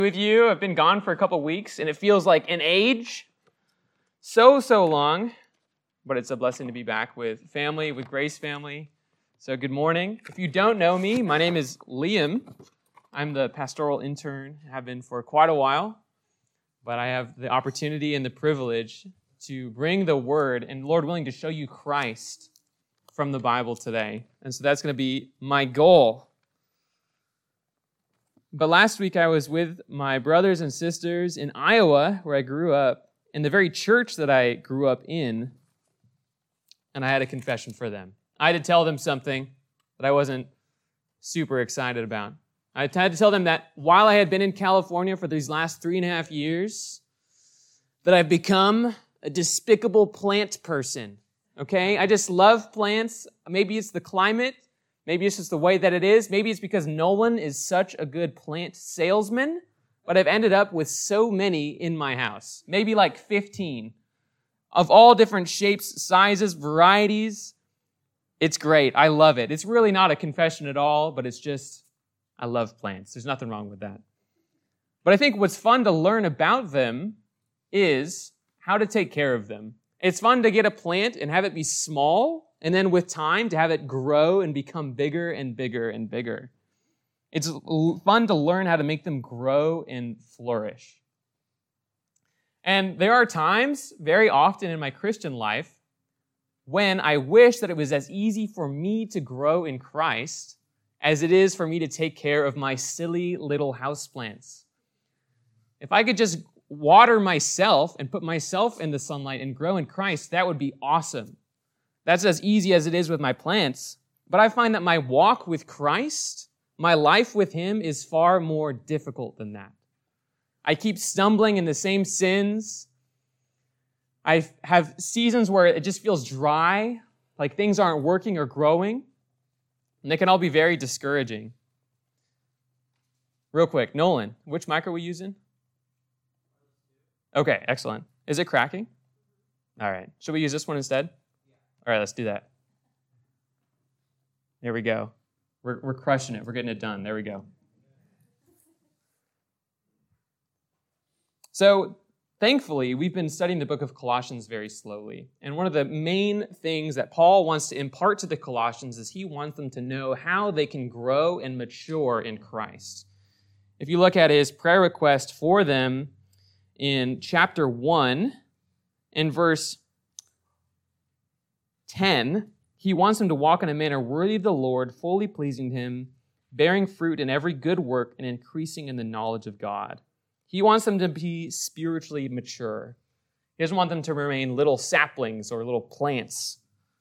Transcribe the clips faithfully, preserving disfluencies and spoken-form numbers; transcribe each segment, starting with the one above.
With you. I've been gone for a couple weeks, and it feels like an age. So, so long. But it's a blessing to be back with family, with Grace family. So good morning. If you don't know me, my name is Liam. I'm the pastoral intern. I have been for quite a while. But I have the opportunity and the privilege to bring the Word, and Lord willing, to show you Christ from the Bible today. And so that's going to be my goal. But last week I was with my brothers and sisters in Iowa, where I grew up, in the very church that I grew up in, and I had a confession for them. I had to tell them something that I wasn't super excited about. I had to tell them that while I had been in California for these last three and a half years, that I've become a despicable plant person, okay? I just love plants. Maybe it's the climate. Maybe it's just the way that it is. Maybe it's because Nolan is such a good plant salesman, but I've ended up with so many in my house, maybe like fifteen, of all different shapes, sizes, varieties. It's great. I love it. It's really not a confession at all, but it's just, I love plants. There's nothing wrong with that. But I think what's fun to learn about them is how to take care of them. It's fun to get a plant and have it be small, and then with time to have it grow and become bigger and bigger and bigger. It's fun to learn how to make them grow and flourish. And there are times, very often in my Christian life, when I wish that it was as easy for me to grow in Christ as it is for me to take care of my silly little houseplants. If I could just water myself and put myself in the sunlight and grow in Christ, that would be awesome. That's as easy as it is with my plants. But I find that my walk with Christ, my life with Him, is far more difficult than that. I keep stumbling in the same sins. I have seasons where it just feels dry, like things aren't working or growing, and they can all be very discouraging. Real quick, Nolan, which mic are we using? Okay, excellent. Is it cracking? All right. Should we use this one instead? All right, let's do that. There we go. We're, we're crushing it. We're getting it done. There we go. So, thankfully, we've been studying the book of Colossians very slowly. And one of the main things that Paul wants to impart to the Colossians is he wants them to know how they can grow and mature in Christ. If you look at his prayer request for them in chapter one, in verse ten, he wants them to walk in a manner worthy of the Lord, fully pleasing Him, bearing fruit in every good work and increasing in the knowledge of God. He wants them to be spiritually mature. He doesn't want them to remain little saplings or little plants.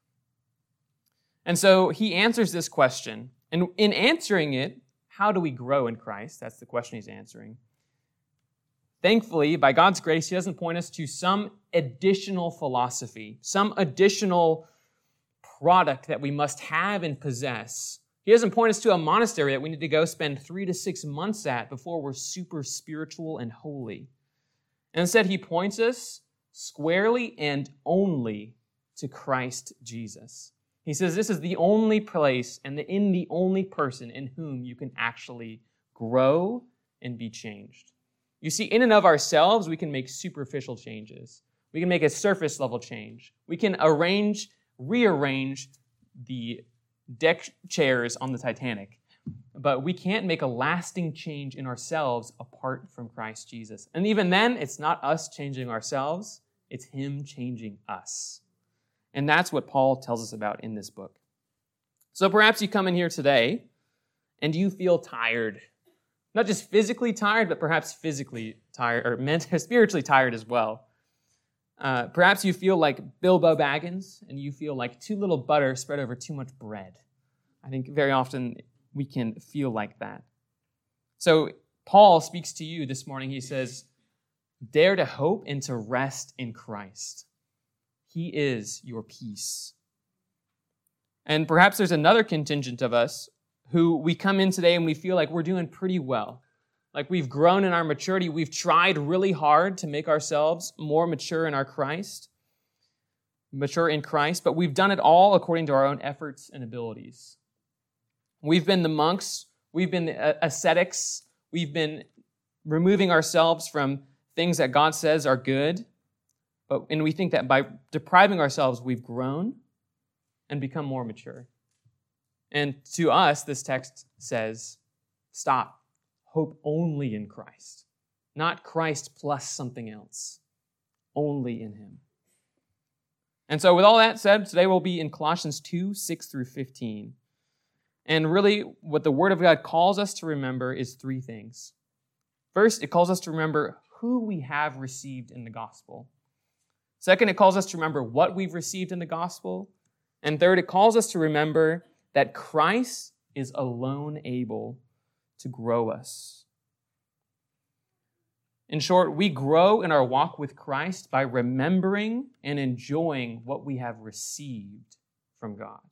And so he answers this question. And in answering it, how do we grow in Christ? That's the question he's answering. Thankfully, by God's grace, he doesn't point us to some additional philosophy, some additional product that we must have and possess. He doesn't point us to a monastery that we need to go spend three to six months at before we're super spiritual and holy. And instead, he points us squarely and only to Christ Jesus. He says this is the only place and the, in the only person in whom you can actually grow and be changed. You see, in and of ourselves, we can make superficial changes. We can make a surface level change. We can arrange, rearrange the deck chairs on the Titanic. But we can't make a lasting change in ourselves apart from Christ Jesus. And even then, it's not us changing ourselves, it's Him changing us. And that's what Paul tells us about in this book. So perhaps you come in here today and you feel tired. Not just physically tired, but perhaps physically tired, or mentally, spiritually tired as well. Uh, perhaps you feel like Bilbo Baggins, and you feel like too little butter spread over too much bread. I think very often we can feel like that. So Paul speaks to you this morning. He says, dare to hope and to rest in Christ. He is your peace. And perhaps there's another contingent of us who we come in today and we feel like we're doing pretty well. Like we've grown in our maturity. We've tried really hard to make ourselves more mature in our Christ, mature in Christ, but we've done it all according to our own efforts and abilities. We've been the monks. We've been the ascetics. We've been removing ourselves from things that God says are good, but and we think that by depriving ourselves, we've grown and become more mature. And to us, this text says, stop. Hope only in Christ. Not Christ plus something else. Only in him. And so with all that said, today we'll be in Colossians two, six through fifteen. And really, what the Word of God calls us to remember is three things. First, it calls us to remember who we have received in the gospel. Second, it calls us to remember what we've received in the gospel. And third, it calls us to remember that Christ is alone able to grow us. In short, we grow in our walk with Christ by remembering and enjoying what we have received from God.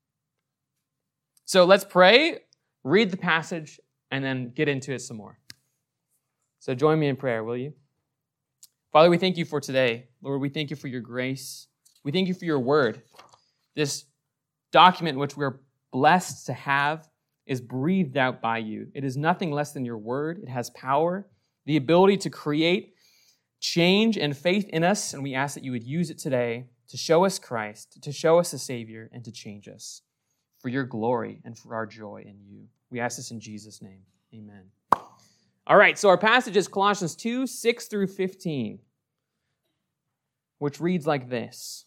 So let's pray, read the passage, and then get into it some more. So join me in prayer, will you? Father, we thank you for today. Lord, we thank you for your grace. We thank you for your word. This document which we're blessed to have is breathed out by you. It is nothing less than your word. It has power, the ability to create change and faith in us, and we ask that you would use it today to show us Christ, to show us a Savior, and to change us for your glory and for our joy in you. We ask this in Jesus' name. Amen. All right, so our passage is Colossians two, six through fifteen, which reads like this.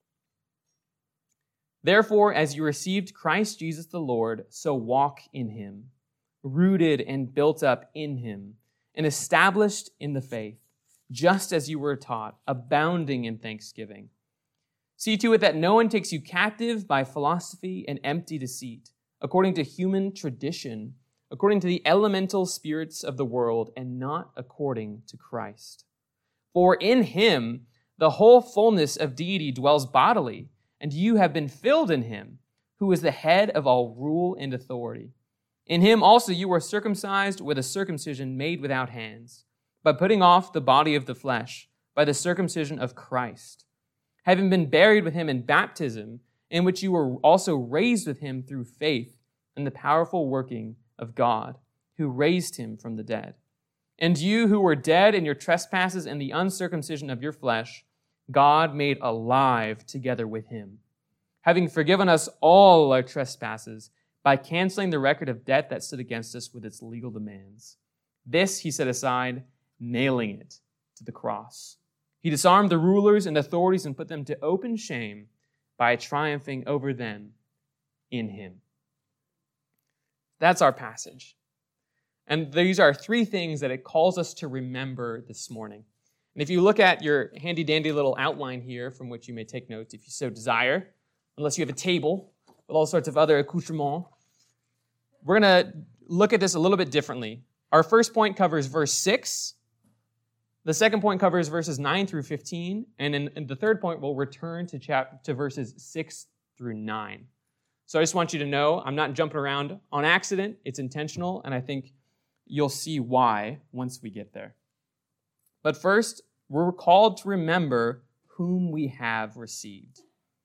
Therefore, as you received Christ Jesus the Lord, so walk in him, rooted and built up in him, and established in the faith, just as you were taught, abounding in thanksgiving. See to it that no one takes you captive by philosophy and empty deceit, according to human tradition, according to the elemental spirits of the world, and not according to Christ. For in him the whole fullness of deity dwells bodily, and you have been filled in him, who is the head of all rule and authority. In him also you were circumcised with a circumcision made without hands, by putting off the body of the flesh, by the circumcision of Christ, having been buried with him in baptism, in which you were also raised with him through faith in the powerful working of God, who raised him from the dead. And you who were dead in your trespasses and the uncircumcision of your flesh, God made alive together with him, having forgiven us all our trespasses by canceling the record of debt that stood against us with its legal demands. This he set aside, nailing it to the cross. He disarmed the rulers and authorities and put them to open shame by triumphing over them in him. That's our passage. And these are three things that it calls us to remember this morning. And if you look at your handy-dandy little outline here from which you may take notes if you so desire, unless you have a table with all sorts of other accoutrements, we're going to look at this a little bit differently. Our first point covers verse six. The second point covers verses nine through fifteen. And in, in the third point, we'll return to, chap- to verses six through nine. So I just want you to know I'm not jumping around on accident. It's intentional, and I think you'll see why once we get there. But first, we're called to remember whom we have received.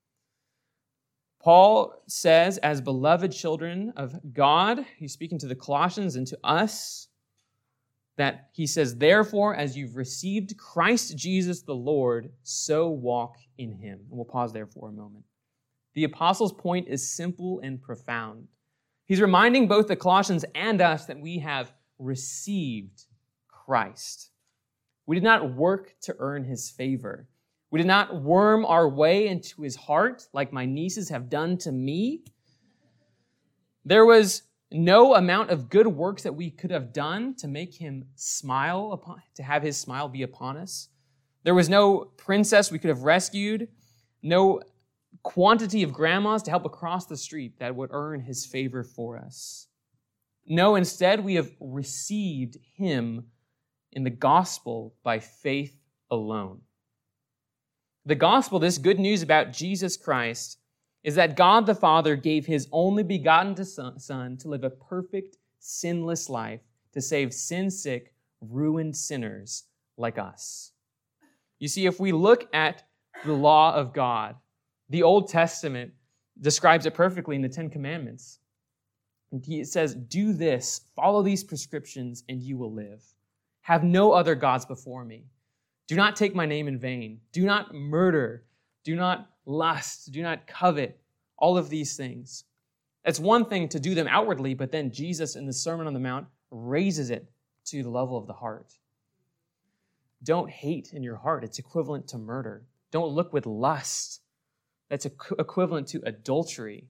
Paul says, as beloved children of God, he's speaking to the Colossians and to us, that he says, therefore, as you've received Christ Jesus the Lord, so walk in him. And we'll pause there for a moment. The apostle's point is simple and profound. He's reminding both the Colossians and us that we have received Christ. We did not work to earn his favor. We did not worm our way into his heart like my nieces have done to me. There was no amount of good works that we could have done to make him smile, upon, to have his smile be upon us. There was no princess we could have rescued, no quantity of grandmas to help across the street that would earn his favor for us. No, instead, we have received him in the gospel by faith alone. The gospel, this good news about Jesus Christ, is that God the Father gave his only begotten Son to live a perfect, sinless life to save sin-sick, ruined sinners like us. You see, if we look at the law of God, the Old Testament describes it perfectly in the Ten Commandments. It says, do this, follow these prescriptions, and you will live. Have no other gods before me. Do not take my name in vain. Do not murder. Do not lust. Do not covet. All of these things. It's one thing to do them outwardly, but then Jesus in the Sermon on the Mount raises it to the level of the heart. Don't hate in your heart. It's equivalent to murder. Don't look with lust. That's equivalent to adultery.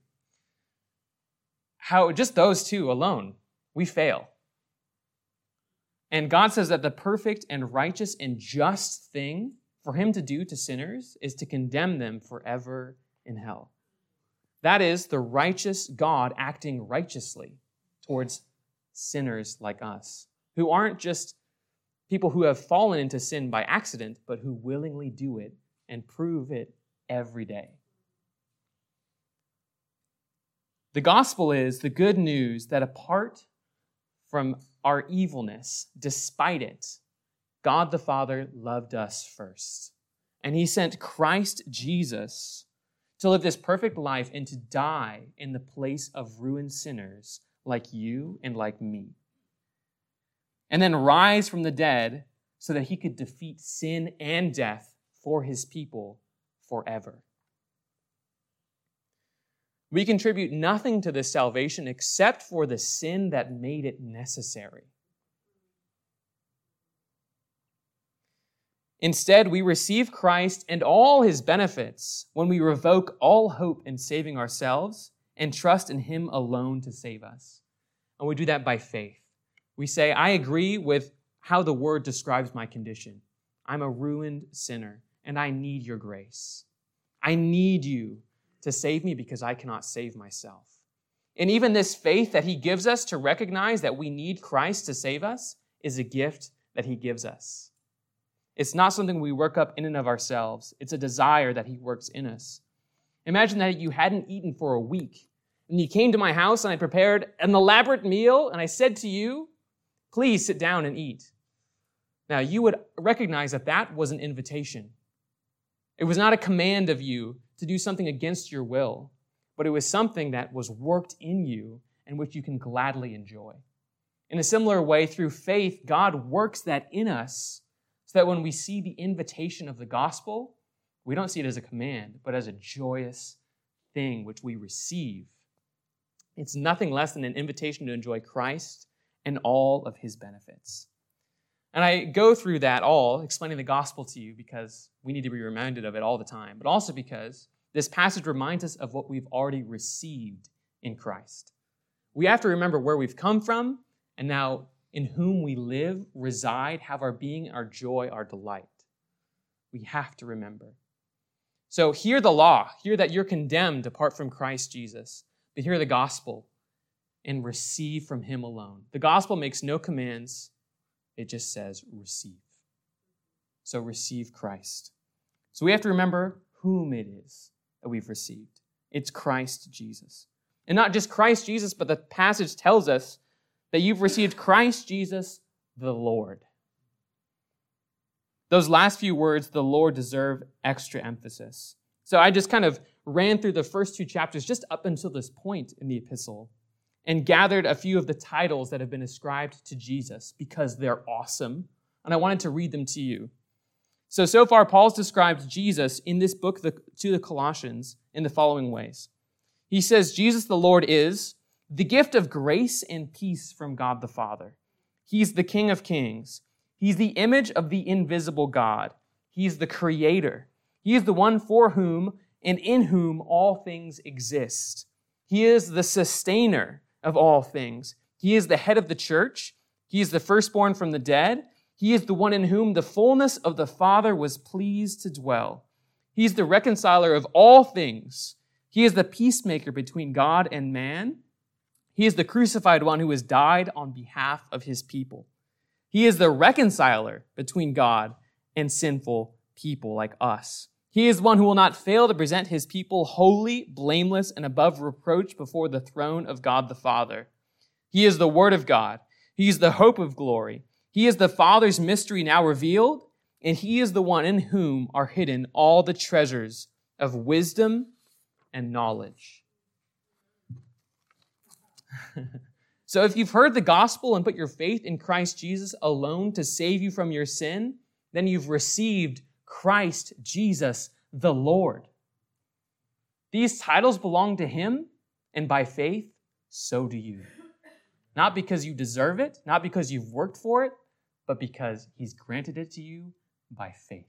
How just those two alone, we fail. And God says that the perfect and righteous and just thing for him to do to sinners is to condemn them forever in hell. That is the righteous God acting righteously towards sinners like us, who aren't just people who have fallen into sin by accident, but who willingly do it and prove it every day. The gospel is the good news that apart from our evilness, despite it, God the Father loved us first. And he sent Christ Jesus to live this perfect life and to die in the place of ruined sinners like you and like me. And then rise from the dead so that he could defeat sin and death for his people forever. We contribute nothing to this salvation except for the sin that made it necessary. Instead, we receive Christ and all his benefits when we revoke all hope in saving ourselves and trust in him alone to save us. And we do that by faith. We say, I agree with how the word describes my condition. I'm a ruined sinner, and I need your grace. I need you to save me because I cannot save myself. And even this faith that he gives us to recognize that we need Christ to save us is a gift that he gives us. It's not something we work up in and of ourselves. It's a desire that he works in us. Imagine that you hadn't eaten for a week, and you came to my house and I prepared an elaborate meal, and I said to you, please sit down and eat. Now, you would recognize that that was an invitation. It was not a command of you to do something against your will, but it was something that was worked in you and which you can gladly enjoy. In a similar way, through faith, God works that in us so that when we see the invitation of the gospel, we don't see it as a command, but as a joyous thing which we receive. It's nothing less than an invitation to enjoy Christ and all of his benefits. And I go through that all, explaining the gospel to you because we need to be reminded of it all the time, but also because this passage reminds us of what we've already received in Christ. We have to remember where we've come from and now in whom we live, reside, have our being, our joy, our delight. We have to remember. So hear the law, hear that you're condemned apart from Christ Jesus, but hear the gospel and receive from him alone. The gospel makes no commands. It just says receive. So receive Christ. So we have to remember whom it is that we've received. It's Christ Jesus. And not just Christ Jesus, but the passage tells us that you've received Christ Jesus, the Lord. Those last few words, the Lord, deserve extra emphasis. So I just kind of ran through the first two chapters just up until this point in the epistle and gathered a few of the titles that have been ascribed to Jesus because they're awesome. And I wanted to read them to you. So, so far, Paul's described Jesus in this book the, to the Colossians in the following ways. He says, Jesus the Lord is the gift of grace and peace from God the Father. He's the King of kings. He's the image of the invisible God. He's the creator. He is the one for whom and in whom all things exist. He is the sustainer of all things. He is the head of the church. He is the firstborn from the dead. He is the one in whom the fullness of the Father was pleased to dwell. He is the reconciler of all things. He is the peacemaker between God and man. He is the crucified one who has died on behalf of his people. He is the reconciler between God and sinful people like us. He is one who will not fail to present his people holy, blameless, and above reproach before the throne of God the Father. He is the Word of God. He is the hope of glory. He is the Father's mystery now revealed, and he is the one in whom are hidden all the treasures of wisdom and knowledge. So if you've heard the gospel and put your faith in Christ Jesus alone to save you from your sin, then you've received Christ Jesus the Lord. These titles belong to him, and by faith, so do you. Not because you deserve it, not because you've worked for it, but because he's granted it to you by faith.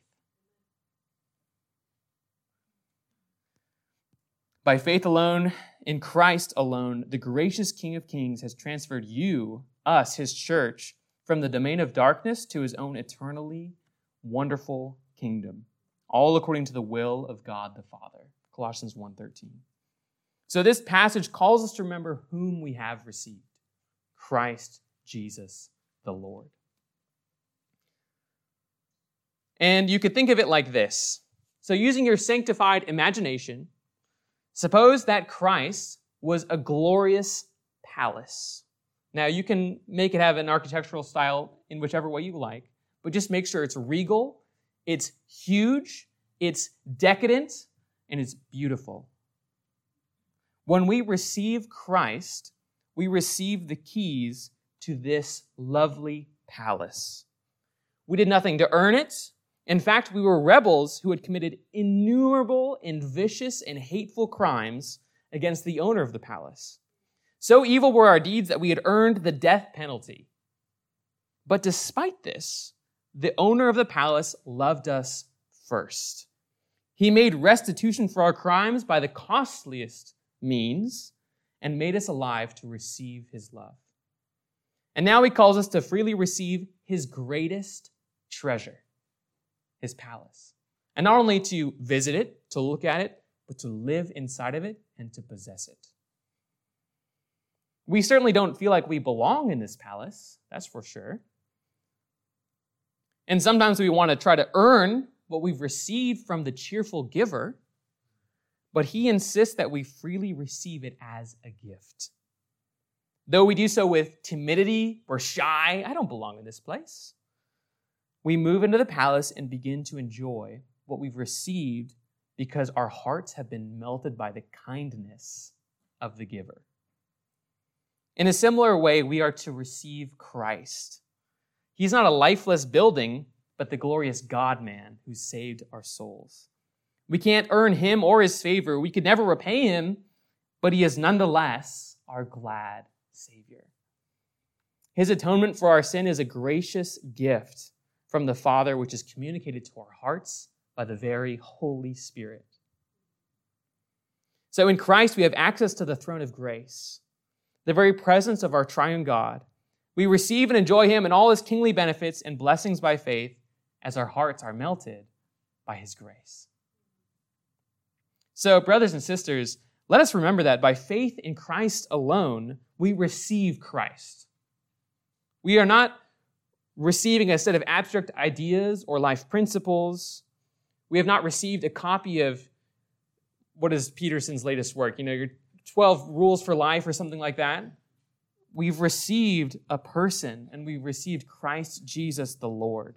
By faith alone, in Christ alone, the gracious King of Kings has transferred you, us, his church, from the domain of darkness to his own eternally wonderful kingdom, all according to the will of God the Father. Colossians one thirteen. So this passage calls us to remember whom we have received. Christ Jesus the Lord. And you could think of it like this. So using your sanctified imagination, suppose that Christ was a glorious palace. Now you can make it have an architectural style in whichever way you like, but just make sure it's regal, it's huge, it's decadent, and it's beautiful. When we receive Christ, we receive the keys to this lovely palace. We did nothing to earn it. In fact, we were rebels who had committed innumerable and vicious and hateful crimes against the owner of the palace. So evil were our deeds that we had earned the death penalty. But despite this, the owner of the palace loved us first. He made restitution for our crimes by the costliest means and made us alive to receive his love. And now he calls us to freely receive his greatest treasure, his palace. And not only to visit it, to look at it, but to live inside of it and to possess it. We certainly don't feel like we belong in this palace, that's for sure. And sometimes we want to try to earn what we've received from the cheerful giver, but he insists that we freely receive it as a gift. Though we do so with timidity or shy, I don't belong in this place, we move into the palace and begin to enjoy what we've received because our hearts have been melted by the kindness of the giver. In a similar way, we are to receive Christ. He's not a lifeless building, but the glorious God-man who saved our souls. We can't earn him or his favor. We could never repay him, but he is nonetheless our glad Savior. His atonement for our sin is a gracious gift from the Father, which is communicated to our hearts by the very Holy Spirit. So in Christ, we have access to the throne of grace, the very presence of our triune God. We receive and enjoy him and all his kingly benefits and blessings by faith as our hearts are melted by his grace. So, brothers and sisters, let us remember that by faith in Christ alone, we receive Christ. We are not receiving a set of abstract ideas or life principles. We have not received a copy of, what is Peterson's latest work? You know, your twelve rules for life or something like that. We've received a person, and we've received Christ Jesus the Lord.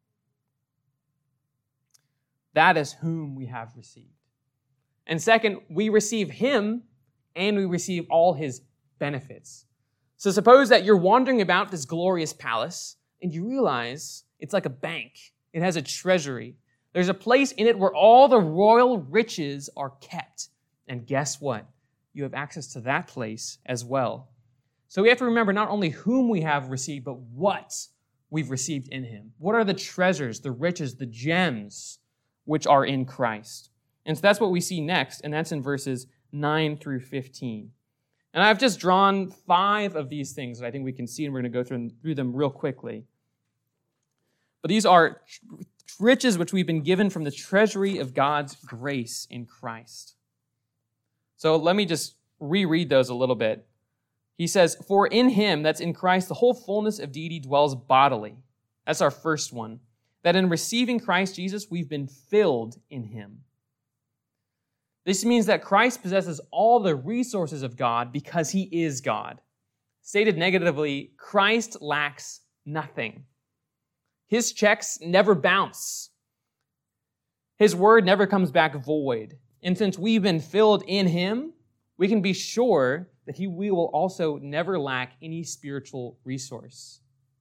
That is whom we have received. And second, we receive him, and we receive all his benefits. So suppose that you're wandering about this glorious palace, and you realize it's like a bank. It has a treasury. There's a place in it where all the royal riches are kept. And guess what? You have access to that place as well. So we have to remember not only whom we have received, but what we've received in him. What are the treasures, the riches, the gems which are in Christ? And so that's what we see next, and that's in verses nine through fifteen. And I've just drawn five of these things that I think we can see, and we're going to go through, through them real quickly. But these are riches which we've been given from the treasury of God's grace in Christ. So let me just reread those a little bit. He says, "For in him," that's in Christ, "the whole fullness of deity dwells bodily." That's our first one. That in receiving Christ Jesus, we've been filled in him. This means that Christ possesses all the resources of God because he is God. Stated negatively, Christ lacks nothing. His checks never bounce. His word never comes back void. And since we've been filled in him, we can be sure that he, we will also never lack any spiritual resource.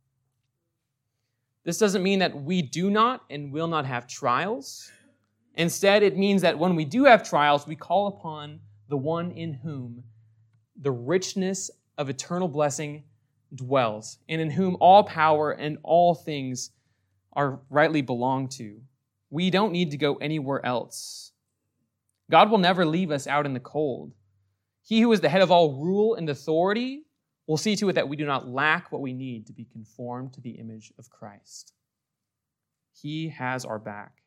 This doesn't mean that we do not and will not have trials. Instead, it means that when we do have trials, we call upon the one in whom the richness of eternal blessing dwells, and in whom all power and all things are rightly belong to. We don't need to go anywhere else. God will never leave us out in the cold. He who is the head of all rule and authority will see to it that we do not lack what we need to be conformed to the image of Christ. He has our back.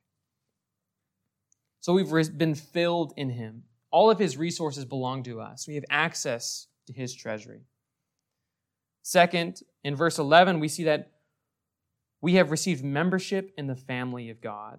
So we've been filled in him. All of his resources belong to us. We have access to his treasury. Second, in verse eleven, we see that we have received membership in the family of God.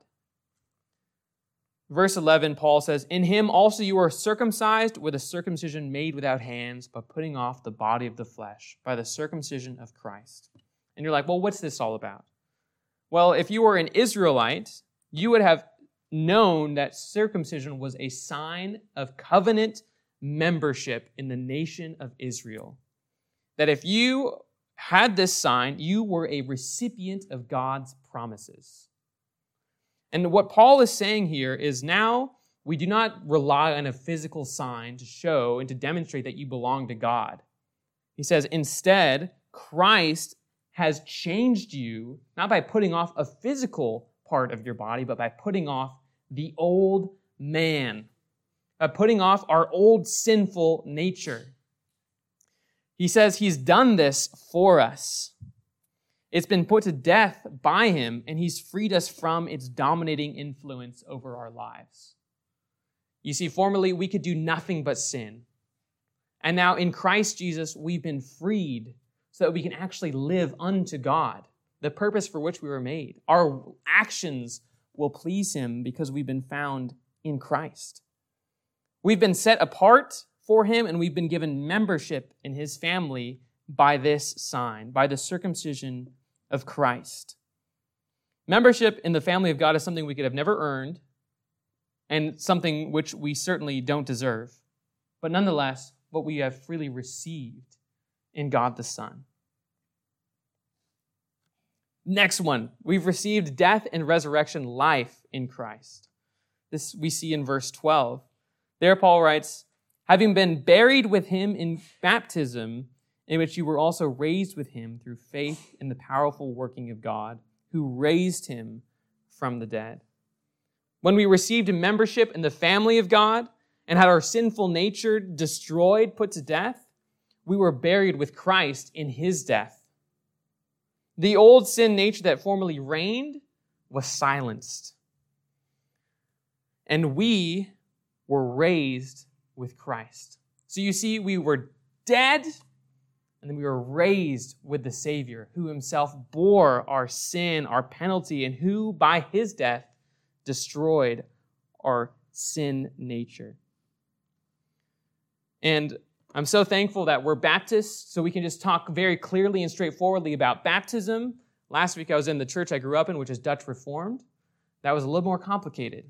Verse eleven, Paul says, "In him also you are circumcised with a circumcision made without hands, by putting off the body of the flesh, by the circumcision of Christ." And you're like, well, what's this all about? Well, if you were an Israelite, you would have known that circumcision was a sign of covenant membership in the nation of Israel. That if you had this sign, you were a recipient of God's promises. And what Paul is saying here is now we do not rely on a physical sign to show and to demonstrate that you belong to God. He says, instead, Christ has changed you, not by putting off a physical part of your body, but by putting off the old man, by putting off our old sinful nature. He says he's done this for us. It's been put to death by him, and he's freed us from its dominating influence over our lives. You see, formerly we could do nothing but sin. And now in Christ Jesus, we've been freed so that we can actually live unto God, the purpose for which we were made. Our actions will please him because we've been found in Christ. We've been set apart for him, and we've been given membership in his family by this sign, by the circumcision of Christ. Membership in the family of God is something we could have never earned and something which we certainly don't deserve, but nonetheless, what we have freely received in God the Son. Next one, we've received death and resurrection life in Christ. This we see in verse twelve. There Paul writes, "Having been buried with him in baptism, in which you were also raised with him through faith in the powerful working of God, who raised him from the dead." When we received a membership in the family of God and had our sinful nature destroyed, put to death, we were buried with Christ in his death. The old sin nature that formerly reigned was silenced. And we were raised with Christ. So you see, we were dead, and then we were raised with the Savior, who himself bore our sin, our penalty, and who, by his death, destroyed our sin nature. And I'm so thankful that we're Baptists, so we can just talk very clearly and straightforwardly about baptism. Last week I was in the church I grew up in, which is Dutch Reformed. That was a little more complicated.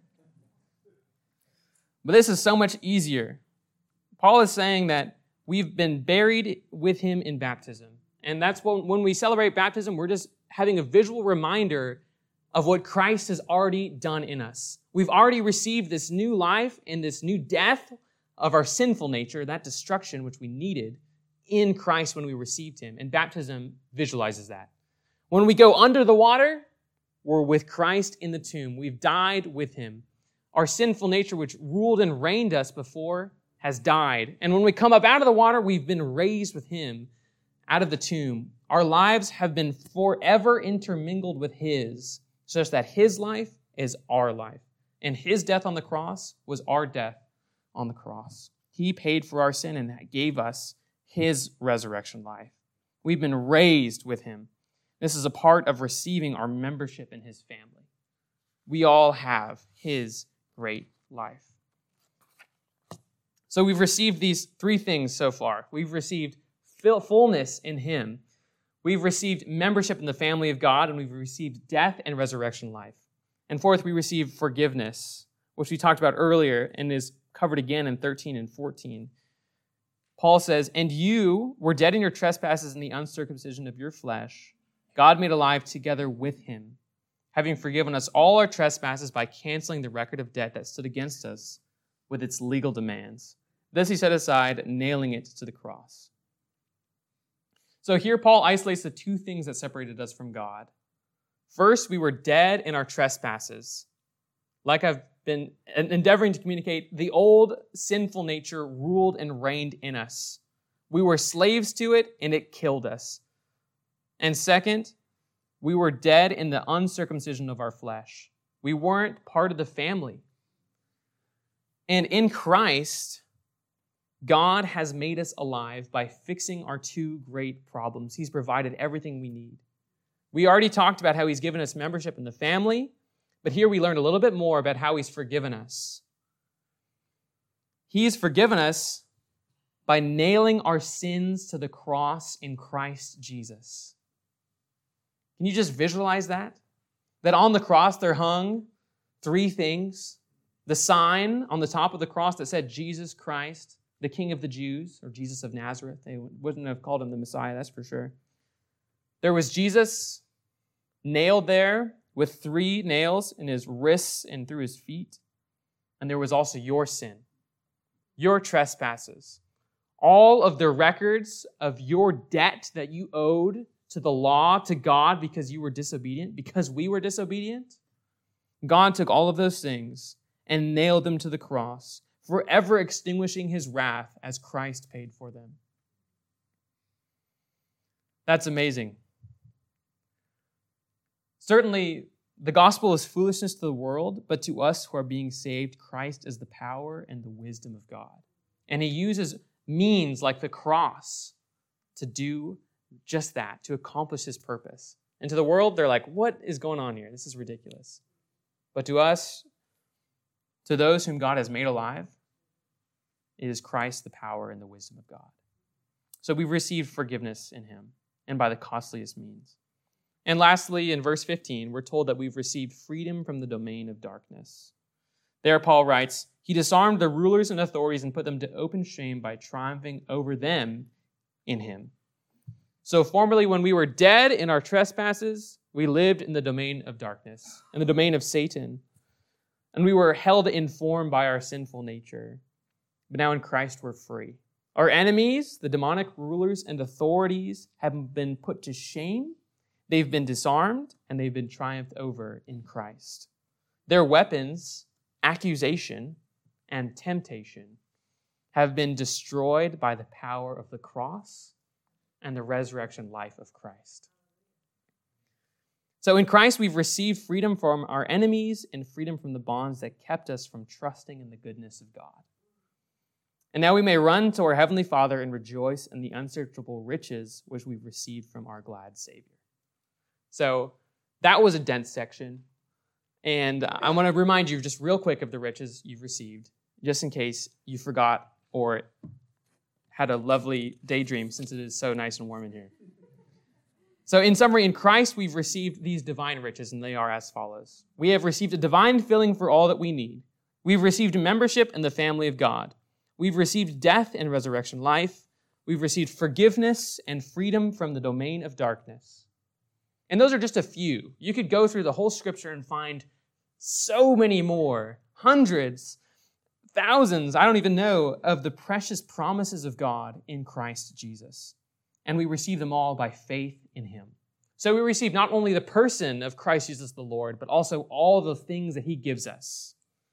But this is so much easier. Paul is saying that we've been buried with him in baptism. And that's when, when we celebrate baptism, we're just having a visual reminder of what Christ has already done in us. We've already received this new life and this new death of our sinful nature, that destruction which we needed in Christ when we received him. And baptism visualizes that. When we go under the water, we're with Christ in the tomb. We've died with him. Our sinful nature, which ruled and reigned us before, has died. And when we come up out of the water, we've been raised with him out of the tomb. Our lives have been forever intermingled with his, such that his life is our life. And his death on the cross was our death on the cross. He paid for our sin and gave us his resurrection life. We've been raised with him. This is a part of receiving our membership in his family. We all have his great life. So we've received these three things so far. We've received fullness in him. We've received membership in the family of God, and we've received death and resurrection life. And fourth, we receive forgiveness, which we talked about earlier and is covered again in thirteen and fourteen. Paul says, "And you were dead in your trespasses and the uncircumcision of your flesh. God made alive together with him, having forgiven us all our trespasses by canceling the record of debt that stood against us with its legal demands. This he set aside, nailing it to the cross." So here Paul isolates the two things that separated us from God. First, we were dead in our trespasses. Like I've been endeavoring to communicate, the old sinful nature ruled and reigned in us. We were slaves to it, and it killed us. And second, we were dead in the uncircumcision of our flesh. We weren't part of the family. And in Christ, God has made us alive by fixing our two great problems. He's provided everything we need. We already talked about how he's given us membership in the family, but here we learned a little bit more about how he's forgiven us. He's forgiven us by nailing our sins to the cross in Christ Jesus. Can you just visualize that? That on the cross there hung three things. The sign on the top of the cross that said Jesus Christ, the King of the Jews, or Jesus of Nazareth. They wouldn't have called him the Messiah, that's for sure. There was Jesus nailed there with three nails in his wrists and through his feet. And there was also your sin, your trespasses, all of the records of your debt that you owed to the law, to God, because you were disobedient, because we were disobedient. God took all of those things and nailed them to the cross, forever extinguishing his wrath as Christ paid for them. That's amazing. Certainly, the gospel is foolishness to the world, but to us who are being saved, Christ is the power and the wisdom of God. And he uses means like the cross to do just that, to accomplish his purpose. And to the world, they're like, what is going on here? This is ridiculous. But to us, to those whom God has made alive, it is Christ, the power and the wisdom of God. So we've received forgiveness in him, and by the costliest means. And lastly, in verse fifteen, we're told that we've received freedom from the domain of darkness. There, Paul writes, "He disarmed the rulers and authorities and put them to open shame by triumphing over them in him." So formerly, when we were dead in our trespasses, we lived in the domain of darkness, in the domain of Satan, and we were held in form by our sinful nature. But now in Christ, we're free. Our enemies, the demonic rulers and authorities, have been put to shame. They've been disarmed, and they've been triumphed over in Christ. Their weapons, accusation and temptation, have been destroyed by the power of the cross and the resurrection life of Christ. So in Christ, we've received freedom from our enemies and freedom from the bonds that kept us from trusting in the goodness of God. And now we may run to our Heavenly Father and rejoice in the unsearchable riches which we've received from our glad Savior. So that was a dense section. And I want to remind you just real quick of the riches you've received, just in case you forgot or had a lovely daydream since it is so nice and warm in here. So in summary, in Christ, we've received these divine riches, and they are as follows. We have received a divine filling for all that we need. We've received membership in the family of God. We've received death and resurrection life. We've received forgiveness and freedom from the domain of darkness. And those are just a few. You could go through the whole scripture and find so many more, hundreds, thousands, I don't even know, of the precious promises of God in Christ Jesus. And we receive them all by faith in him. So we receive not only the person of Christ Jesus the Lord, but also all the things that he gives us.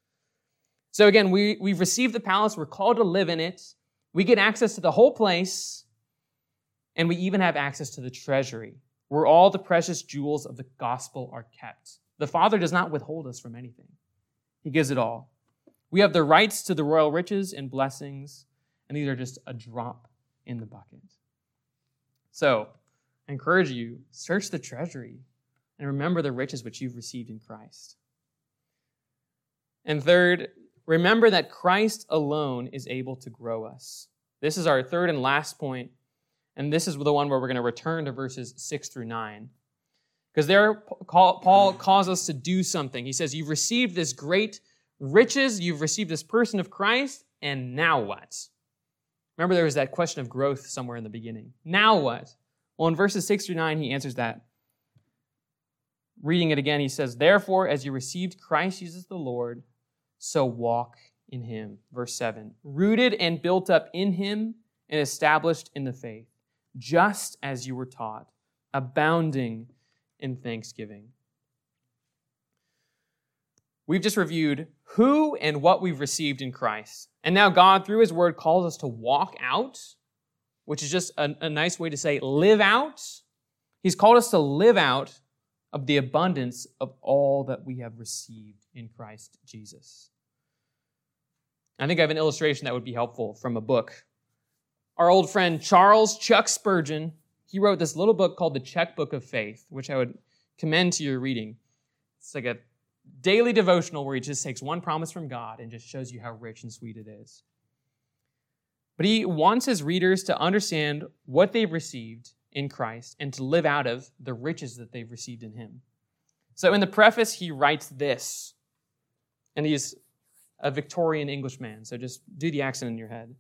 So again, we, we've received the palace. We're called to live in it. We get access to the whole place. And we even have access to the treasury, where all the precious jewels of the gospel are kept. The Father does not withhold us from anything. He gives it all. We have the rights to the royal riches and blessings, and these are just a drop in the bucket. So, I encourage you, search the treasury and remember the riches which you've received in Christ. And third, remember that Christ alone is able to grow us. This is our third and last point, and this is the one where we're going to return to verses six through nine. Because there, Paul calls us to do something. He says, you've received this great riches, you've received this person of Christ, and now what? Remember, there was that question of growth somewhere in the beginning. Now what? Well, in verses six through nine, he answers that. Reading it again, he says, therefore, as you received Christ Jesus the Lord, so walk in him. Verse seven, rooted and built up in him and established in the faith, just as you were taught, abounding in thanksgiving. We've just reviewed who and what we've received in Christ. And now God, through his word, calls us to walk out, which is just a, a nice way to say live out. He's called us to live out of the abundance of all that we have received in Christ Jesus. I think I have an illustration that would be helpful from a book. Our old friend Charles Chuck Spurgeon, he wrote this little book called The Checkbook of Faith, which I would commend to your reading. It's like a daily devotional where he just takes one promise from God and just shows you how rich and sweet it is. But he wants his readers to understand what they've received in Christ and to live out of the riches that they've received in him. So in the preface, he writes this, and he's a Victorian Englishman, so just do the accent in your head.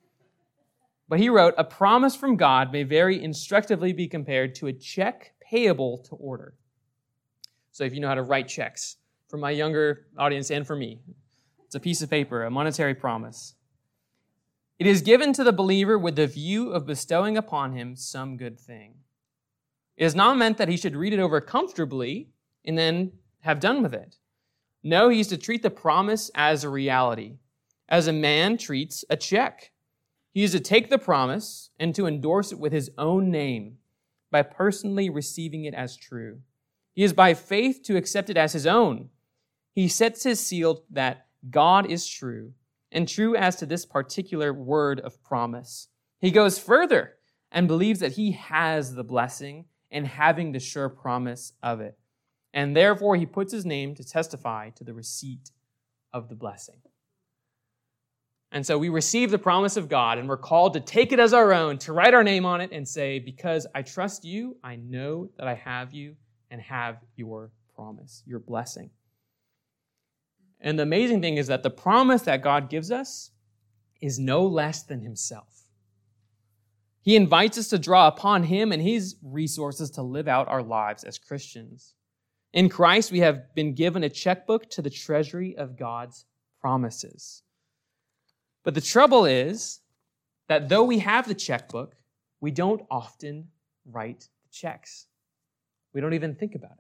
But he wrote, a promise from God may very instructively be compared to a check payable to order. So if you know how to write checks, for my younger audience and for me, it's a piece of paper, a monetary promise. It is given to the believer with the view of bestowing upon him some good thing. It is not meant that he should read it over comfortably and then have done with it. No, he is to treat the promise as a reality, as a man treats a check. He is to take the promise and to endorse it with his own name by personally receiving it as true. He is by faith to accept it as his own. He sets his seal that God is true, and true as to this particular word of promise. He goes further and believes that he has the blessing and having the sure promise of it. And therefore he puts his name to testify to the receipt of the blessing. And so we receive the promise of God and we're called to take it as our own, to write our name on it and say, because I trust you, I know that I have you and have your promise, your blessing. And the amazing thing is that the promise that God gives us is no less than himself. He invites us to draw upon him and his resources to live out our lives as Christians. In Christ, we have been given a checkbook to the treasury of God's promises. But the trouble is that though we have the checkbook, we don't often write the checks. We don't even think about it.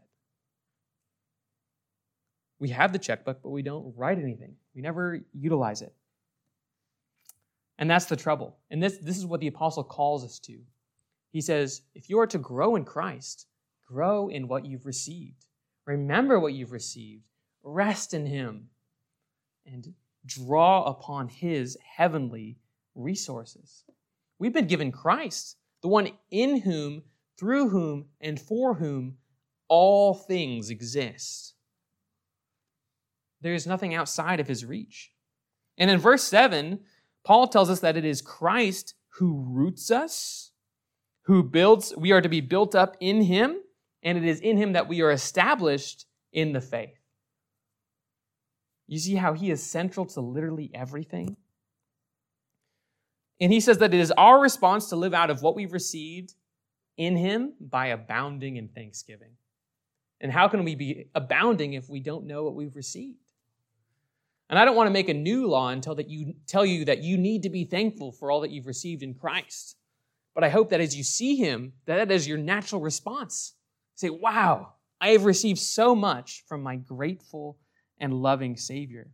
We have the checkbook, but we don't write anything. We never utilize it. And that's the trouble. And this, this is what the apostle calls us to. He says, if you are to grow in Christ, grow in what you've received. Remember what you've received. Rest in him. And draw upon his heavenly resources. We've been given Christ, the one in whom, through whom, and for whom all things exist. There is nothing outside of his reach. And in verse seven, Paul tells us that it is Christ who roots us, who builds, we are to be built up in him, and it is in him that we are established in the faith. You see how he is central to literally everything? And he says that it is our response to live out of what we've received in him by abounding in thanksgiving. And how can we be abounding if we don't know what we've received? And I don't want to make a new law until that you tell you that you need to be thankful for all that you've received in Christ. But I hope that as you see him, that is your natural response. Say, wow, I have received so much from my grateful and loving Savior.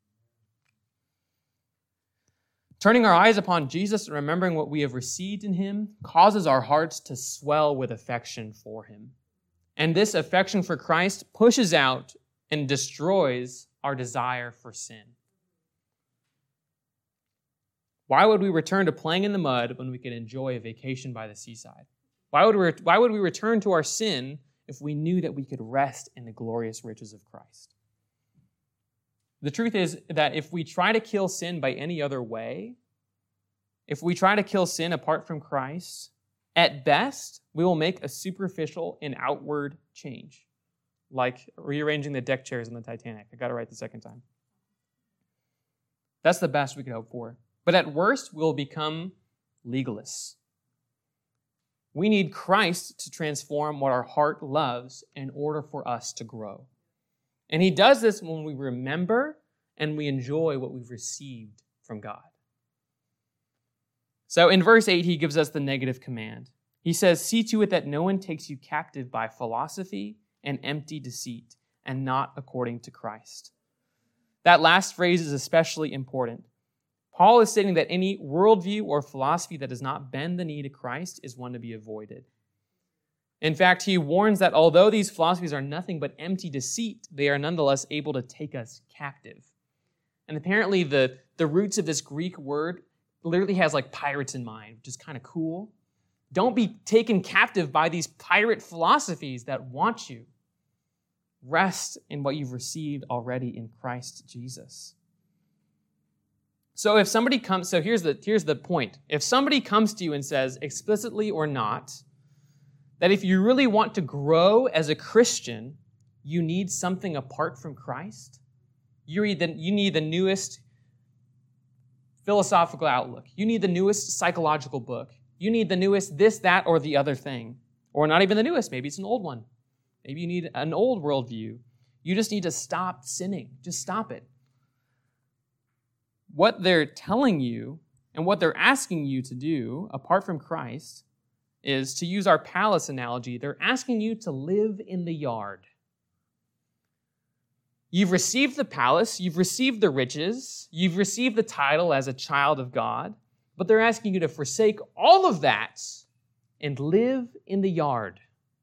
Turning our eyes upon Jesus and remembering what we have received in him causes our hearts to swell with affection for him. And this affection for Christ pushes out and destroys our desire for sin. Why would we return to playing in the mud when we could enjoy a vacation by the seaside? Why would we, why would we return to our sin if we knew that we could rest in the glorious riches of Christ? The truth is that if we try to kill sin by any other way, if we try to kill sin apart from Christ, at best, we will make a superficial and outward change, like rearranging the deck chairs in the Titanic. I got it right the second time. That's the best we could hope for. But at worst, we'll become legalists. We need Christ to transform what our heart loves in order for us to grow. And he does this when we remember and we enjoy what we've received from God. So in verse eight, he gives us the negative command. He says, "See to it that no one takes you captive by philosophy and empty deceit, and not according to Christ." That last phrase is especially important. Paul is stating that any worldview or philosophy that does not bend the knee to Christ is one to be avoided. In fact, he warns that although these philosophies are nothing but empty deceit, they are nonetheless able to take us captive. And apparently the, the roots of this Greek word literally has like pirates in mind, which is kind of cool. Don't be taken captive by these pirate philosophies that want you. Rest in what you've received already in Christ Jesus. So if somebody comes, so here's the, here's the point. If somebody comes to you and says, explicitly or not, that if you really want to grow as a Christian, you need something apart from Christ, you need the, you need the newest philosophical outlook. You need the newest psychological book. You need the newest this, that, or the other thing. Or not even the newest. Maybe it's an old one. Maybe you need an old worldview. You just need to stop sinning. Just stop it. What they're telling you and what they're asking you to do, apart from Christ, is, to use our palace analogy, they're asking you to live in the yard. You've received the palace, you've received the riches, you've received the title as a child of God, but they're asking you to forsake all of that and live in the yard.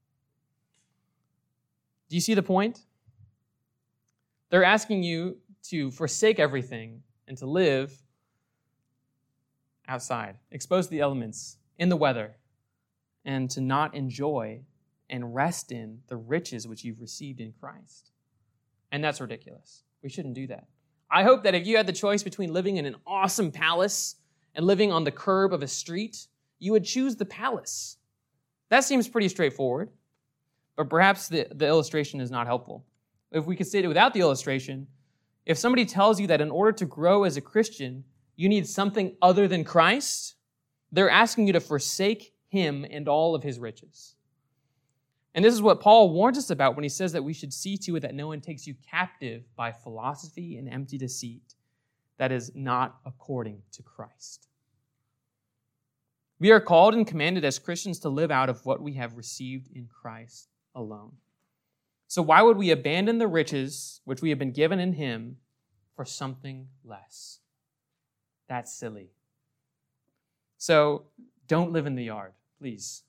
Do you see the point? They're asking you to forsake everything and to live outside, exposed to the elements, in the weather, and to not enjoy and rest in the riches which you've received in Christ. And that's ridiculous. We shouldn't do that. I hope that if you had the choice between living in an awesome palace and living on the curb of a street, you would choose the palace. That seems pretty straightforward, but perhaps the, the illustration is not helpful. If we could state it without the illustration, if somebody tells you that in order to grow as a Christian, you need something other than Christ, they're asking you to forsake him and all of his riches. And this is what Paul warns us about when he says that we should see to it that no one takes you captive by philosophy and empty deceit that is not according to Christ. We are called and commanded as Christians to live out of what we have received in Christ alone. So why would we abandon the riches which we have been given in him for something less? That's silly. So don't live in the yard, please.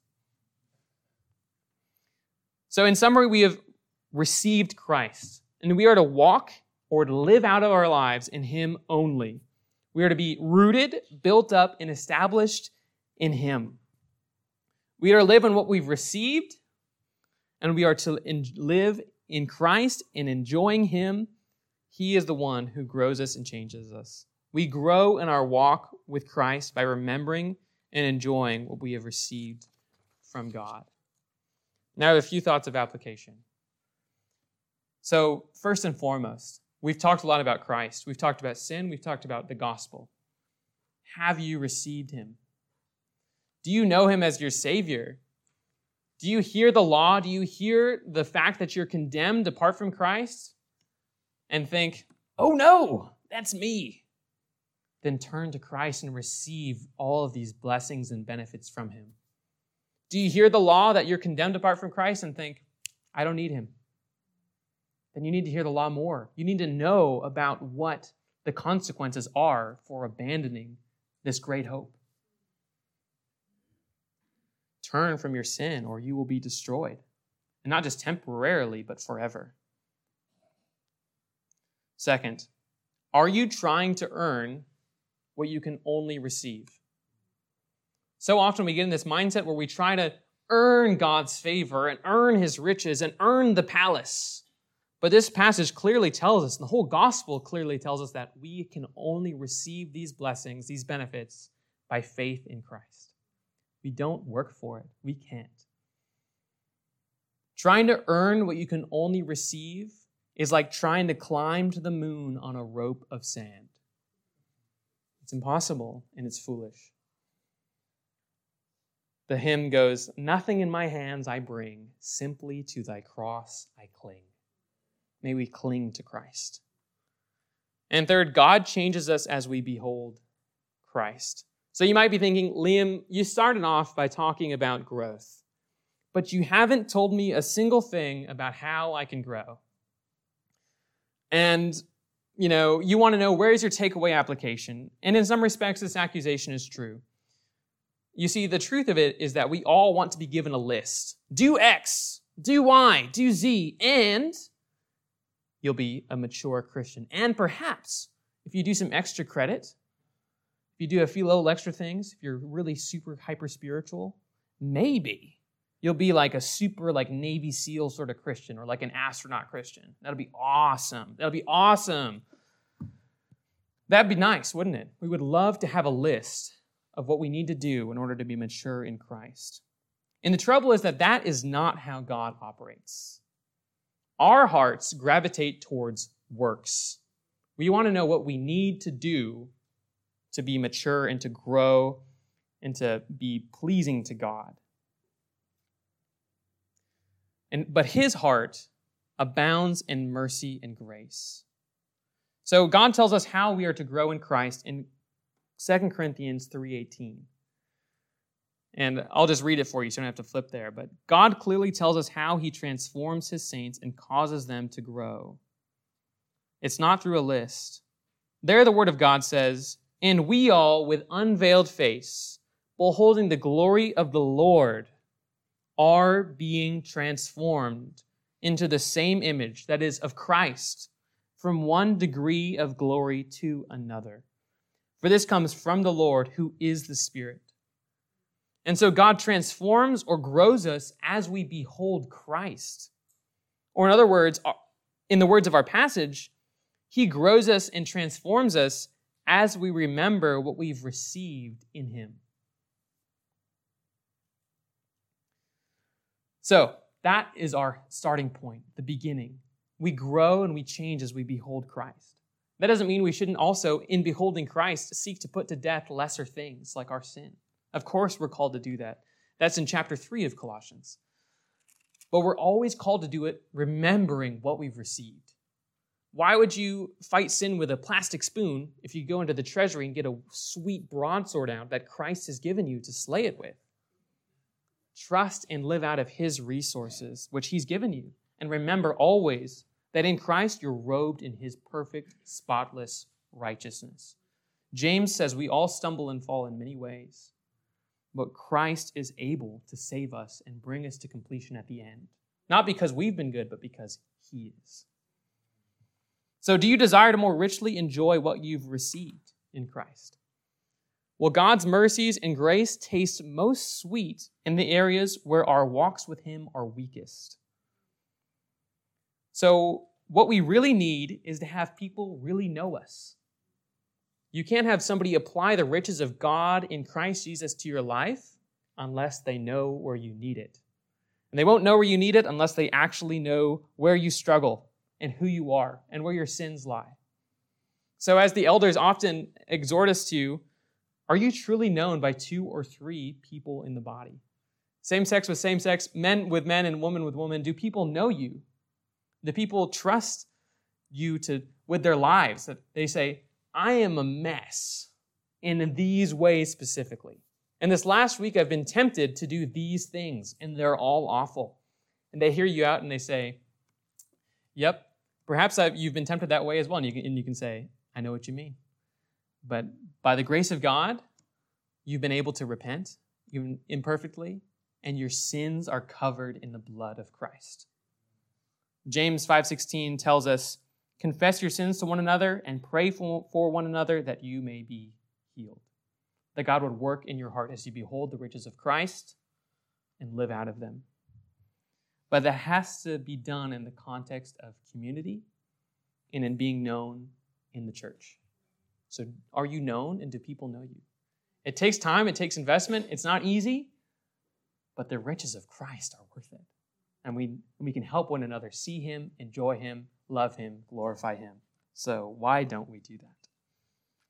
So in summary, we have received Christ, and we are to walk or to live out of our lives in him only. We are to be rooted, built up, and established in him. We are to live in what we've received, and we are to live in Christ and enjoying him. He is the one who grows us and changes us. We grow in our walk with Christ by remembering and enjoying what we have received from God. Now, I have a few thoughts of application. So, first and foremost, we've talked a lot about Christ. We've talked about sin. We've talked about the gospel. Have you received him? Do you know him as your Savior? Do you hear the law? Do you hear the fact that you're condemned apart from Christ? And think, oh no, that's me. Then turn to Christ and receive all of these blessings and benefits from him. Do you hear the law that you're condemned apart from Christ and think, I don't need him? Then you need to hear the law more. You need to know about what the consequences are for abandoning this great hope. Turn from your sin or you will be destroyed. And not just temporarily, but forever. Second, are you trying to earn what you can only receive? So often we get in this mindset where we try to earn God's favor and earn his riches and earn the palace. But this passage clearly tells us, and the whole gospel clearly tells us, that we can only receive these blessings, these benefits, by faith in Christ. We don't work for it. We can't. Trying to earn what you can only receive is like trying to climb to the moon on a rope of sand. It's impossible and it's foolish. The hymn goes, "Nothing in my hands I bring, simply to thy cross I cling." May we cling to Christ. And third, God changes us as we behold Christ. So you might be thinking, Liam, you started off by talking about growth, but you haven't told me a single thing about how I can grow. And, you know, you want to know, where's your takeaway application? And in some respects, this accusation is true. You see, the truth of it is that we all want to be given a list. Do X, do Y, do Z, and you'll be a mature Christian. And perhaps, if you do some extra credit, if you do a few little extra things, if you're really super hyper-spiritual, maybe you'll be like a super like Navy SEAL sort of Christian or like an astronaut Christian. That'll be awesome. That'll be awesome. That'd be nice, wouldn't it? We would love to have a list of what we need to do in order to be mature in Christ. And the trouble is that that is not how God operates. Our hearts gravitate towards works. We want to know what we need to do to be mature and to grow and to be pleasing to God. And, but his heart abounds in mercy and grace. So God tells us how we are to grow in Christ in Second Corinthians three eighteen. And I'll just read it for you so you don't have to flip there. But God clearly tells us how he transforms his saints and causes them to grow. It's not through a list. There the word of God says, "And we all, with unveiled face, beholding the glory of the Lord, are being transformed into the same image, that is, of Christ, from one degree of glory to another. For this comes from the Lord, who is the Spirit." And so God transforms or grows us as we behold Christ. Or in other words, in the words of our passage, he grows us and transforms us as we remember what we've received in him. So that is our starting point, the beginning. We grow and we change as we behold Christ. That doesn't mean we shouldn't also, in beholding Christ, seek to put to death lesser things like our sin. Of course, we're called to do that. That's in chapter three of Colossians. But we're always called to do it remembering what we've received. Why would you fight sin with a plastic spoon if you go into the treasury and get a sweet broadsword out that Christ has given you to slay it with? Trust and live out of his resources, which he's given you. And remember always that in Christ you're robed in his perfect, spotless righteousness. James says we all stumble and fall in many ways, but Christ is able to save us and bring us to completion at the end. Not because we've been good, but because he is. So do you desire to more richly enjoy what you've received in Christ? Well, God's mercies and grace taste most sweet in the areas where our walks with him are weakest. So what we really need is to have people really know us. You can't have somebody apply the riches of God in Christ Jesus to your life unless they know where you need it. And they won't know where you need it unless they actually know where you struggle and who you are and where your sins lie. So as the elders often exhort us to, are you truly known by two or three people in the body? Same sex with same sex, men with men and women with women. Do people know you? Do people trust you to with their lives? That they say, I am a mess in these ways specifically. And this last week I've been tempted to do these things, and they're all awful. And they hear you out and they say, yep, perhaps I've, you've been tempted that way as well. And you, can, and you can say, I know what you mean. But by the grace of God, you've been able to repent, even imperfectly, and your sins are covered in the blood of Christ. James five sixteen tells us, confess your sins to one another and pray for, for one another that you may be healed. That God would work in your heart as you behold the riches of Christ and live out of them. But that has to be done in the context of community and in being known in the church. So are you known, and do people know you? It takes time, it takes investment, it's not easy, but the riches of Christ are worth it. And we, we can help one another see him, enjoy him, love him, glorify him. So why don't we do that?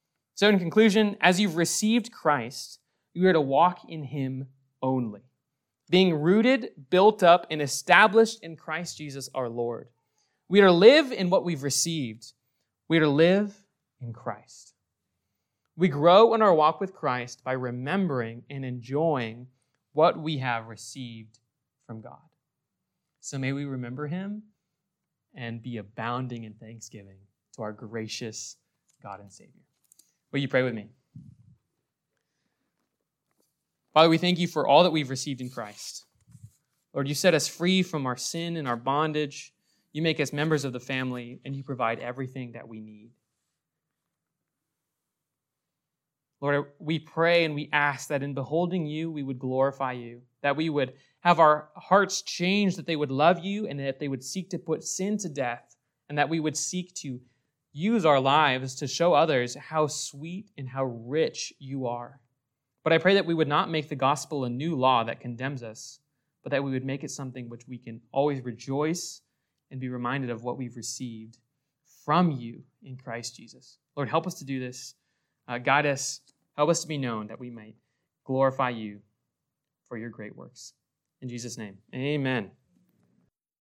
So in conclusion, as you've received Christ, you are to walk in him only, being rooted, built up, and established in Christ Jesus our Lord. We are to live in what we've received. We are to live in Christ. We grow in our walk with Christ by remembering and enjoying what we have received from God. So may we remember him and be abounding in thanksgiving to our gracious God and Savior. Will you pray with me? Father, we thank you for all that we've received in Christ. Lord, you set us free from our sin and our bondage. You make us members of the family, and you provide everything that we need. Lord, we pray and we ask that in beholding you, we would glorify you, that we would have our hearts changed, that they would love you, and that they would seek to put sin to death, and that we would seek to use our lives to show others how sweet and how rich you are. But I pray that we would not make the gospel a new law that condemns us, but that we would make it something which we can always rejoice and be reminded of what we've received from you in Christ Jesus. Lord, help us to do this. Uh, guide us. Help us to be known that we might glorify you for your great works. In Jesus' name, amen.